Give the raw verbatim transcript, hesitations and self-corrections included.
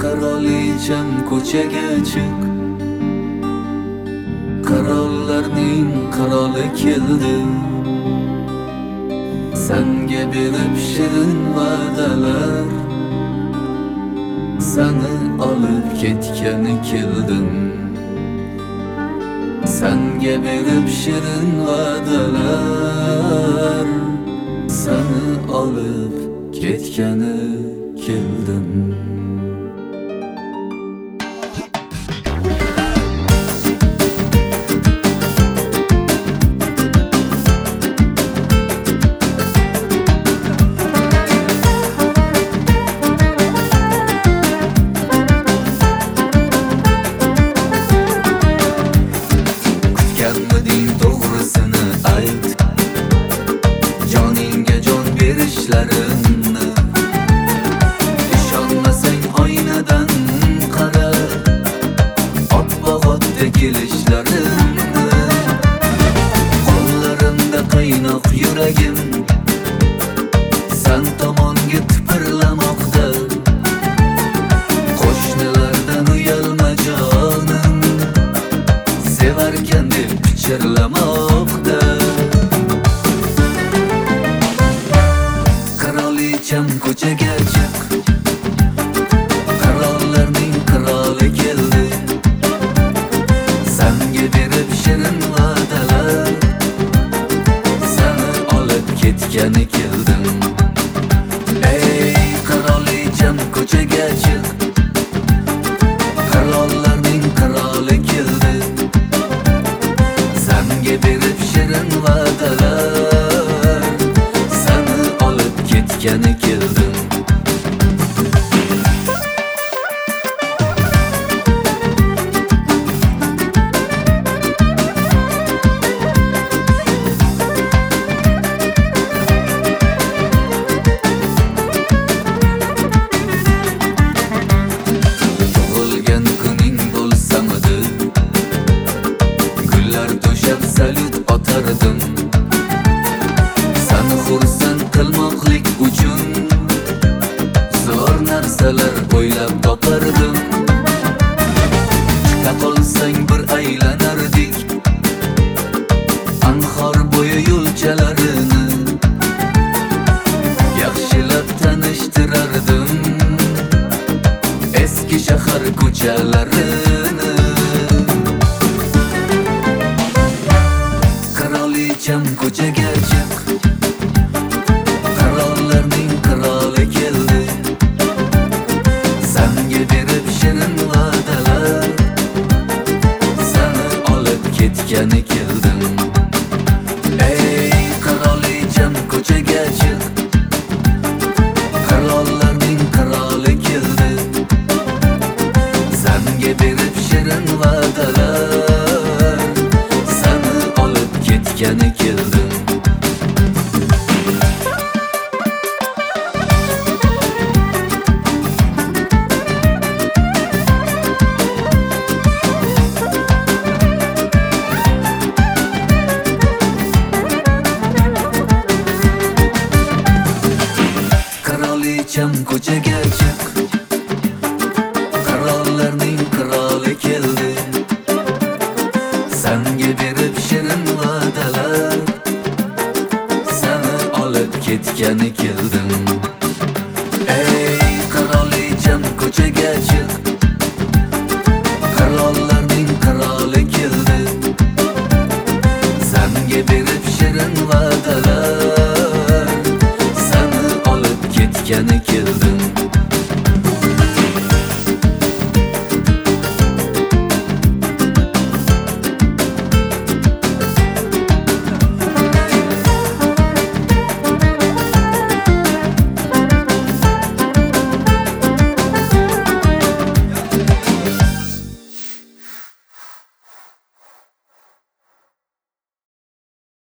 Qirolicham ko'chaga chiq, qirollarning qiroli keldi. Senga berib shirin va'dalar, seni olib ketgani keldim. Senga berib shirin va'dalar, seni olib ketgani keldim. Kutganmiding to'g'risini ayt, joningga jon berishlarimni. Ishonmasang oynadan qara, oppoq otda kelishlarimni. Qo'llarimda qaynoq yuragim san tomonga tipirlamoqda. Qo'shnilardan uyalma jonim, sevarkan deb pichirlamoqda. Qirolicham ko'chaga chiq, qirollarning qiroli keldi. Senga berib shirin va'dalar, seni olib ketgani keldim. Ey qirolicham ko'chaga chiq, qirollarning qiroli keldi. Senga berib shirin va'dalar, seni olib ketgani keldim. Tug'ilgan kuning bo'lsamidi, gullar to'shab salut otardim. Seni xursand qilmoqlik uchun zo'r narsalar o'ylab topardim. Chiqa qolsang bir aylanardik anhor bo'yi yo'lchalarini. Yaxshilab tanishtirardim eski shahar ko'chalarini. Qirolicham ko'chaga chiq, qirollarning qiroli keldi. Senga berib shirin va'dalar, seni olib ketgani keldim. Ey qirolicham ko'chaga chiq, qirollarning qiroli keldi. Senga berib shirin va'dalar, seni olib ketgani keldim. Qirolicham ko'chaga chiq, qirollarning qiroli keldi. Senga berib shirin va'dalar, seni olib ketgani keldim. Ey qirolicham ko'chaga chiq, qirollarning qiroli keldi. Senga berib shirin va'dalar, seni olib ketgani keldim.